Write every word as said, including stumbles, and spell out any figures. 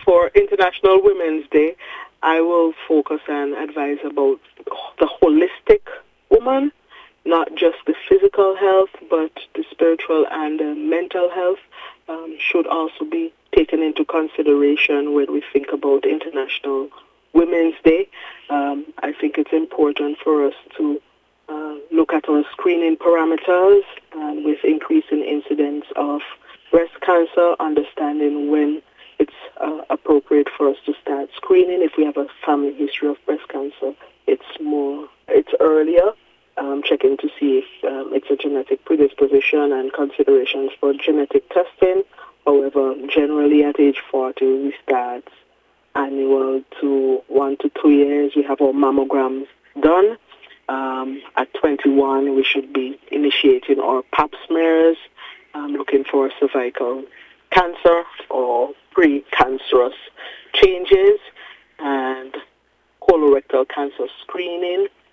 for International Women's Day, I will focus and advise about the holistic woman, not just the physical health, but the spiritual and the mental health um, should also be taken into consideration when we think about International Women's Day. Um, I think it's important for us to uh, look at our screening parameters, and with increasing incidence of breast cancer, understanding when it's uh, appropriate for us to start screening. If we have a family history of breast cancer, it's more, it's earlier. Um, checking to see if um, it's a genetic predisposition and considerations for genetic testing. However, generally at age forty, we start annual to one to two years. We have our mammograms done. Um, at twenty-one, we should be initiating our pap smears, um, looking for cervical cancer or pre-cancerous changes, and colorectal cancer screening